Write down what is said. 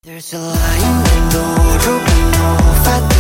There's a lion in the wardrobe and no fat